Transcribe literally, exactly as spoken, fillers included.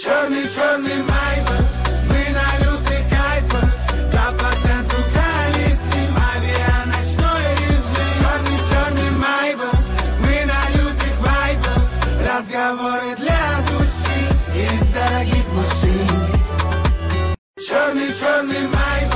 Черный, черный Майбах, мы на лютых кайфах. Да по центру колесим, авианочной режим. Черный, черный Майбах, мы на лютых вайбах. Разговоры для души из дорогих машин. Черный, черный Майбах.